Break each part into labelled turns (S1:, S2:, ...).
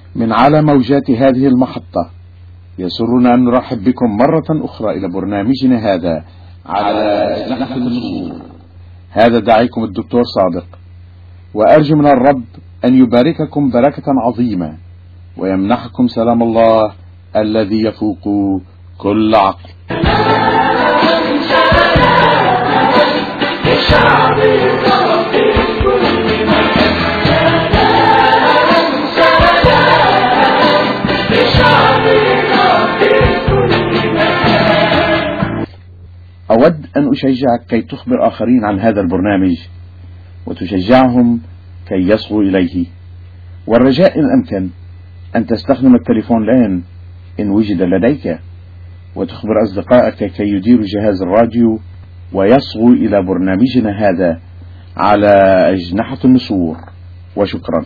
S1: من على موجات هذه المحطة يسرنا أن نرحب بكم مرة أخرى إلى برنامجنا هذا على أجنحة النسور. هذا داعيكم الدكتور صادق، وأرجو من الرب أن يبارككم بركة عظيمة ويمنحكم سلام الله الذي يفوق كل عقل. أود أن أشجعك كي تخبر آخرين عن هذا البرنامج وتشجعهم كي يصغوا إليه، والرجاء إن أمكن أن تستخدم التليفون الآن إن وجد لديك، وتخبر أصدقائك كي يديروا جهاز الراديو ويصغوا إلى برنامجنا هذا على أجنحة النسور. وشكرا.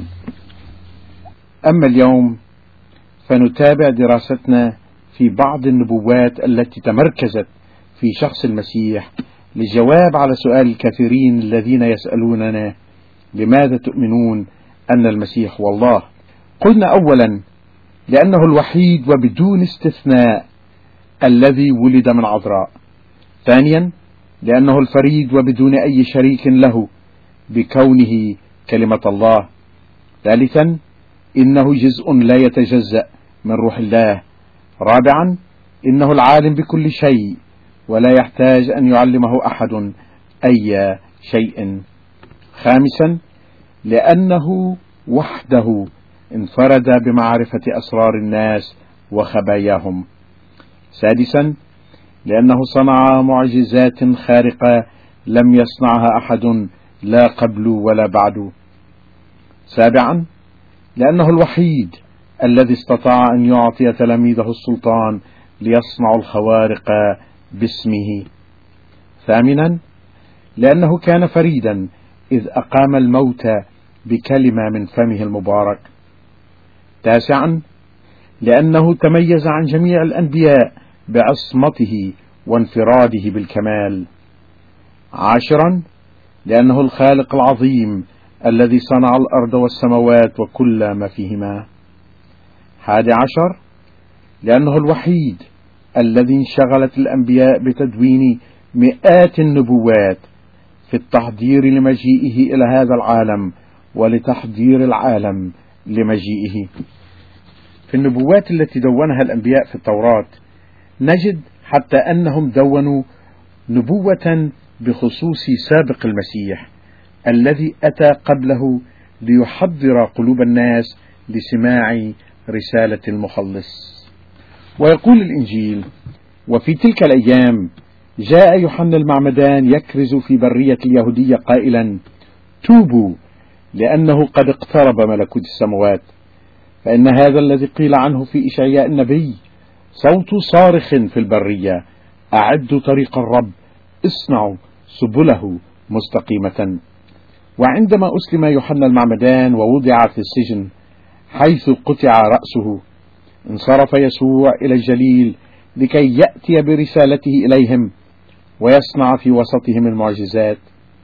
S1: أما اليوم فنتابع دراستنا في بعض النبوات التي تمركزت في شخص المسيح للجواب على سؤال الكثيرين الذين يسألوننا: لماذا تؤمنون أن المسيح هو الله؟ قلنا أولا لأنه الوحيد وبدون استثناء الذي ولد من عذراء. ثانيا لأنه الفريد وبدون أي شريك له بكونه كلمة الله. ثالثا إنه جزء لا يتجزأ من روح الله. رابعا إنه العالم بكل شيء ولا يحتاج أن يعلمه أحد أي شيء. خامسا لأنه وحده انفرد بمعرفة أسرار الناس وخباياهم. سادسا لأنه صنع معجزات خارقة لم يصنعها أحد لا قبل ولا بعد. سابعا لأنه الوحيد الذي استطاع أن يعطي تلاميذه السلطان ليصنعوا الخوارق باسمه. ثامنا لأنه كان فريدا إذ أقام الموتى بكلمة من فمه المبارك. تاسعا لأنه تميز عن جميع الأنبياء بعصمته وانفراده بالكمال. عاشرا لأنه الخالق العظيم الذي صنع الأرض والسماوات وكل ما فيهما. 11 لأنه الوحيد الذي انشغلت الأنبياء بتدوين مئات النبوات في التحضير لمجيئه إلى هذا العالم ولتحضير العالم لمجيئه. في النبوات التي دونها الأنبياء في التوراة نجد حتى أنهم دونوا نبوة بخصوص سابق المسيح الذي أتى قبله ليحضر قلوب الناس لسماع رسالة المخلص. ويقول الإنجيل: وفي تلك الأيام جاء يوحنا المعمدان يكرز في برية اليهودية قائلا: توبوا لأنه قد اقترب ملكوت السماوات. فإن هذا الذي قيل عنه في إشعياء النبي: صوت صارخ في البرية، أعدوا طريق الرب، اصنعوا سبله مستقيمة. وعندما أسلم يوحنا المعمدان ووضع في السجن حيث قطع رأسه، انصرف يسوع إلى الجليل لكي يأتي برسالته إليهم ويصنع في وسطهم المعجزات.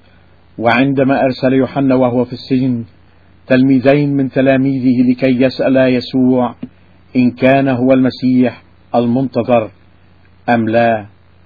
S1: وعندما أرسل يوحنا وهو في السجن تلميذين من تلاميذه لكي يسألا يسوع إن كان هو المسيح المنتظر أم لا،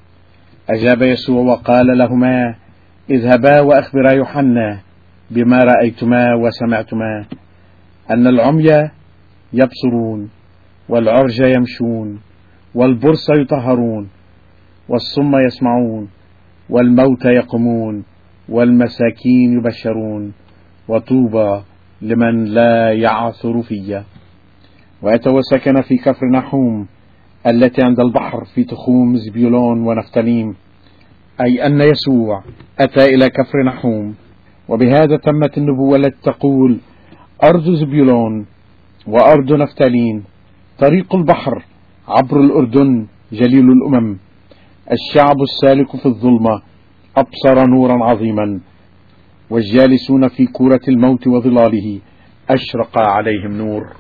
S1: أجاب يسوع وقال لهما: اذهبا وأخبرا يوحنا بما رأيتما وسمعتما، أن العمي يبصرون، والعرج يمشون، والبرص يطهرون، والصم يسمعون، والموتى يقومون، والمساكين يبشرون، وطوبى لمن لا يعثر في. وأتى وسكن في كفر نحوم التي عند البحر في تخوم زبيولون ونفتاليم، أي أن يسوع أتى إلى كفر نحوم. وبهذا تمت النبوة التي تقول: أرض زبيولون وأرض نفتالين، طريق البحر عبر الأردن جليل الأمم، الشعب السالك في الظلمة أبصر نورا عظيما، والجالسون في كورة الموت وظلاله أشرق عليهم نور.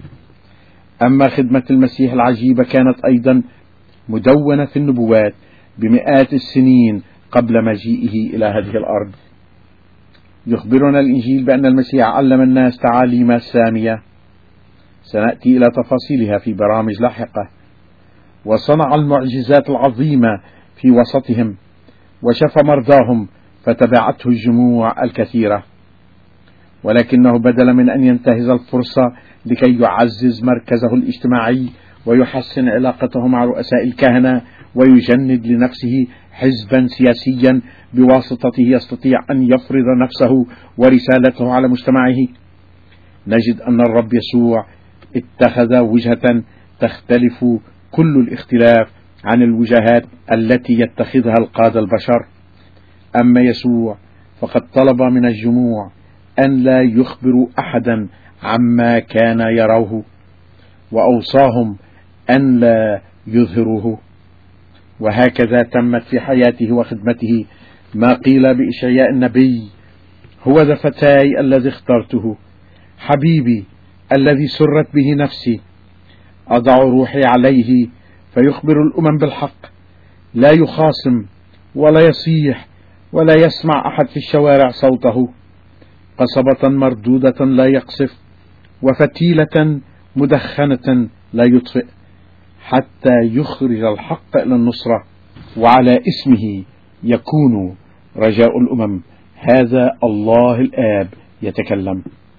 S1: أما خدمة المسيح العجيبة كانت أيضا مدونة في النبوات بمئات السنين قبل مجيئه إلى هذه الأرض. يخبرنا الإنجيل بأن المسيح علم الناس تعاليم سامية، سنأتي إلى تفاصيلها في برامج لاحقة. وصنع المعجزات العظيمة في وسطهم، وشفى مرضاهم، فتبعته الجموع الكثيرة. ولكنه بدلا من أن ينتهز الفرصة لكي يعزز مركزه الاجتماعي ويحسن علاقته مع رؤساء الكهنة ويجند لنفسه حزبا سياسيا بواسطته يستطيع أن يفرض نفسه ورسالته على مجتمعه، نجد أن الرب يسوع اتخذ وجهة تختلف كل الاختلاف عن الوجهات التي يتخذها القادة البشر. أما يسوع فقد طلب من الجموع أن لا يخبروا أحدا عما كان يروه، وأوصاهم أن لا يظهروه. وهكذا تمت في حياته وخدمته ما قيل بإشعياء النبي: هو ذا فتاي الذي اخترته، حبيبي الذي سرت به نفسي، أضع روحي عليه فيخبر الأمم بالحق، لا يخاصم ولا يصيح ولا يسمع أحد في الشوارع صوته، قصبة مردودة لا يقصف، وفتيلة مدخنة لا يطفئ، حتى يخرج الحق إلى النصرة، وعلى اسمه يكون رجاء الأمم. هذا الله الآب يتكلم.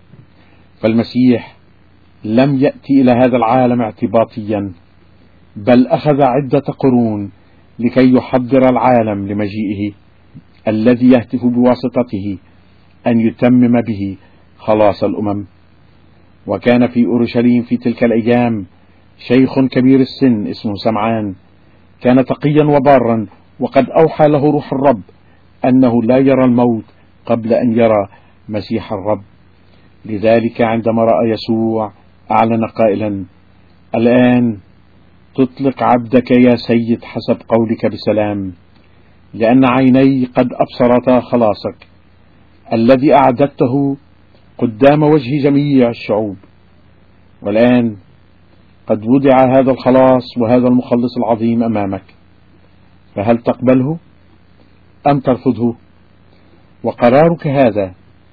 S1: فالمسيح لم يأتي إلى هذا العالم اعتباطيا، بل أخذ عدة قرون لكي يحضر العالم لمجيئه الذي يهتف بواسطته أن يتمم به خلاص الأمم. وكان في أورشليم في تلك الأيام شيخ كبير السن اسمه سمعان، كان تقيا وبارا، وقد أوحى له روح الرب أنه لا يرى الموت قبل أن يرى مسيح الرب. لذلك عندما رأى يسوع أعلن قائلا: الآن تطلق عبدك يا سيد حسب قولك بسلام، لأن عيني قد أبصرتا خلاصك الذي أعددته قدام وجه جميع الشعوب. والآن قد وضع هذا الخلاص وهذا المخلص العظيم أمامك، فهل تقبله أم ترفضه؟ وقرارك هذا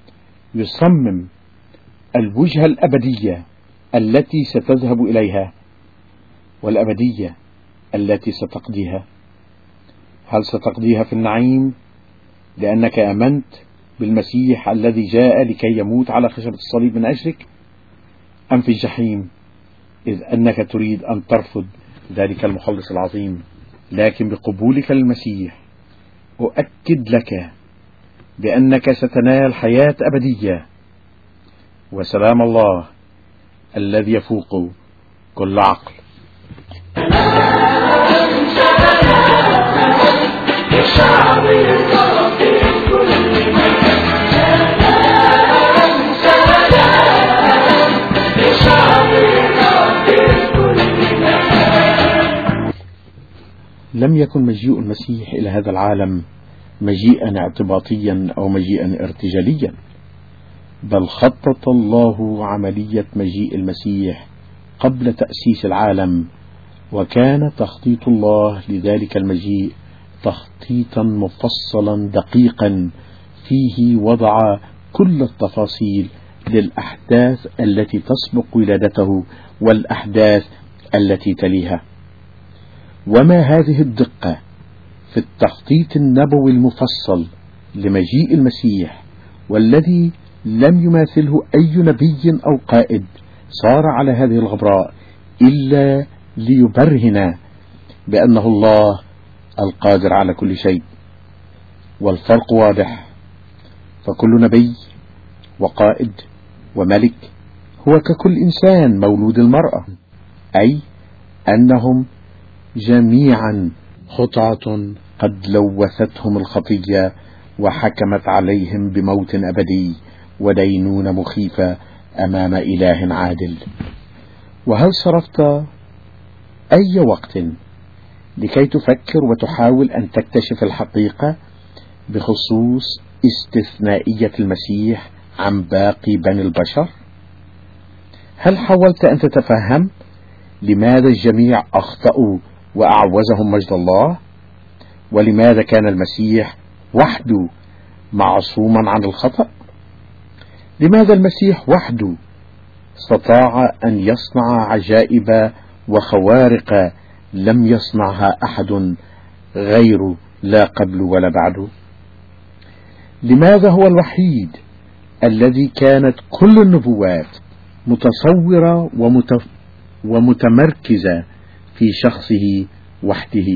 S1: يصمم الوجهة الأبدية التي ستذهب إليها والأبدية التي ستقضيها. هل ستقضيها في النعيم لأنك آمنت بالمسيح الذي جاء لكي يموت على خشبة الصليب من أجلك، أم في الجحيم إذ أنك تريد أن ترفض ذلك المخلص العظيم؟ لكن بقبولك للمسيح أؤكد لك بأنك ستنال حياة أبدية وسلام الله الذي يفوق كل عقل. لم يكن مجيء المسيح إلى هذا العالم مجيئا اعتباطيا أو مجيئا ارتجاليا، بل خطط الله عملية مجيء المسيح قبل تأسيس العالم، وكان تخطيط الله لذلك المجيء تخطيطا مفصلا دقيقا فيه وضع كل التفاصيل للأحداث التي تسبق ولادته والأحداث التي تليها. وما هذه الدقة في التخطيط النبوي المفصل لمجيء المسيح، والذي لم يماثله أي نبي أو قائد صار على هذه الغبراء إلا ليبرهن بأنه الله القادر على كل شيء. والفرق واضح، فكل نبي وقائد وملك هو ككل إنسان مولود المرأة، أي أنهم جميعا خطاة قد لوثتهم الخطية وحكمت عليهم بموت أبدي ودينونة مخيفة أمام إله عادل. وهل صرفت أي وقت لكي تفكر وتحاول أن تكتشف الحقيقة بخصوص استثنائية المسيح عن باقي بني البشر؟ هل حاولت أن تتفهم لماذا الجميع أخطأوا وأعوزهم مجد الله؟ ولماذا كان المسيح وحده معصوما عن الخطأ؟ لماذا المسيح وحده استطاع أن يصنع عجائب وخوارق لم يصنعها أحد غيره، لا قبل ولا بعد؟ لماذا هو الوحيد الذي كانت كل النبوات متصورة ومتمركزة في شخصه وحده؟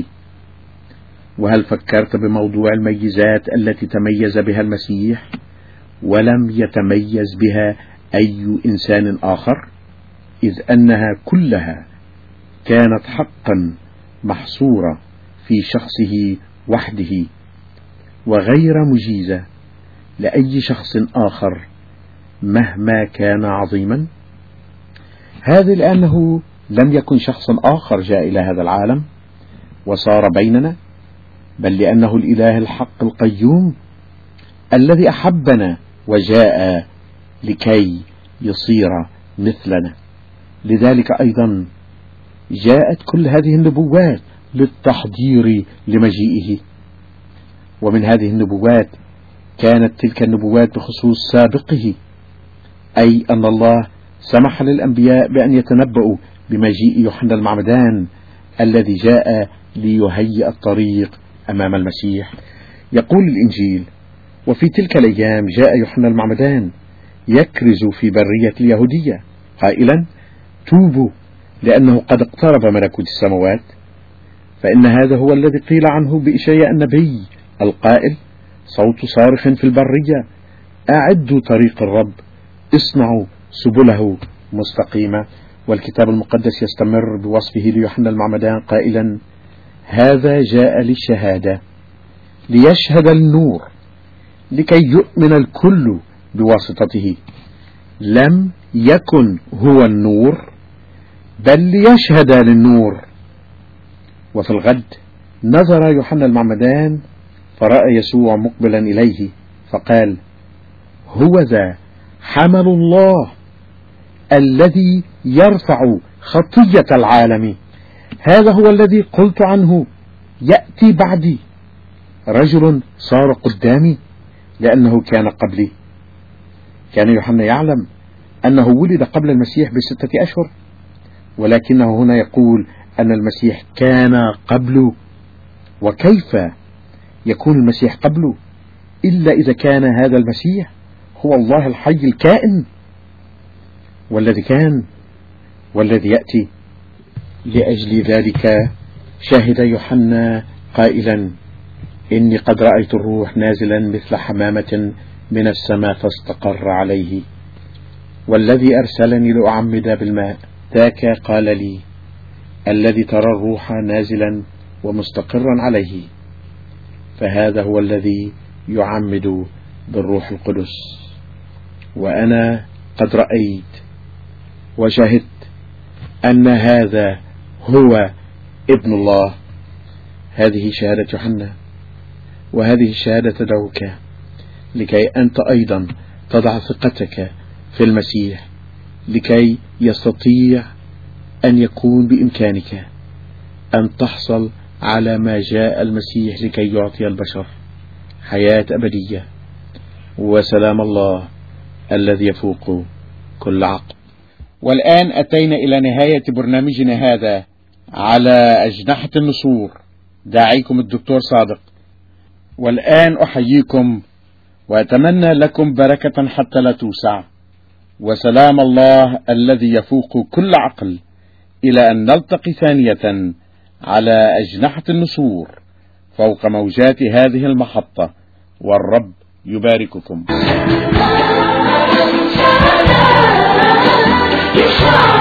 S1: وهل فكرت بموضوع الميزات التي تميز بها المسيح ولم يتميز بها أي إنسان آخر، إذ أنها كلها كانت حقا محصورة في شخصه وحده وغير مجيزة لأي شخص آخر مهما كان عظيما؟ هذا لأنه لم يكن شخص آخر جاء إلى هذا العالم وصار بيننا، بل لأنه الإله الحق القيوم الذي أحبنا وجاء لكي يصير مثلنا. لذلك أيضا جاءت كل هذه النبوات للتحضير لمجيئه. ومن هذه النبوات كانت تلك النبوات بخصوص سابقه، أي أن الله سمح للأنبياء بأن يتنبؤوا بمجيء يوحنا المعمدان الذي جاء ليهيئ الطريق أمام المسيح. يقول الإنجيل: وفي تلك الأيام جاء يوحنا المعمدان يكرز في برية اليهودية قائلا: توبوا لأنه قد اقترب ملكوت السماوات. فإن هذا هو الذي قيل عنه بإشعياء النبي القائل: صوت صارخ في البرية، أعدوا طريق الرب، اصنعوا سبله مستقيمة. والكتاب المقدس يستمر بوصفه ليوحنا المعمدان قائلا: هذا جاء للشهادة، ليشهد النور، لكي يؤمن الكل بواسطته. لم يكن هو النور، بل ليشهد للنور. وفي الغد نظر يوحنا المعمدان فرأى يسوع مقبلا إليه فقال: هو ذا حمل الله الذي يرفع خطية العالم، هذا هو الذي قلت عنه يأتي بعدي، رجل صار قدامي لأنه كان قبلي. كان يوحنا يعلم أنه ولد قبل المسيح ب6 أشهر، ولكنه هنا يقول أن المسيح كان قبله. وكيف يكون المسيح قبله إلا إذا كان هذا المسيح هو الله الحي الكائن والذي كان والذي يأتي؟ لأجل ذلك شهد يوحنا قائلا: إني قد رأيت الروح نازلا مثل حمامة من السماء فاستقر عليه، والذي أرسلني لأعمد بالماء ذاك قال لي: الذي ترى الروح نازلا ومستقرا عليه فهذا هو الذي يعمد بالروح القدس. وأنا قد رأيت وشهدت أن هذا هو ابن الله. هذه شهادة يوحنا، وهذه الشهادة تدعوك لكي أنت أيضا تضع ثقتك في المسيح، لكي يستطيع أن يكون بإمكانك أن تحصل على ما جاء المسيح لكي يعطي البشر: حياة أبدية وسلام الله الذي يفوق كل عقل. والآن أتينا إلى نهاية برنامجنا هذا على أجنحة النسور. داعيكم الدكتور صادق، والآن أحييكم وأتمنى لكم بركة حتى لا توسع، وسلام الله الذي يفوق كل عقل، إلى أن نلتقي ثانية على أجنحة النسور فوق موجات هذه المحطة، والرب يبارككم.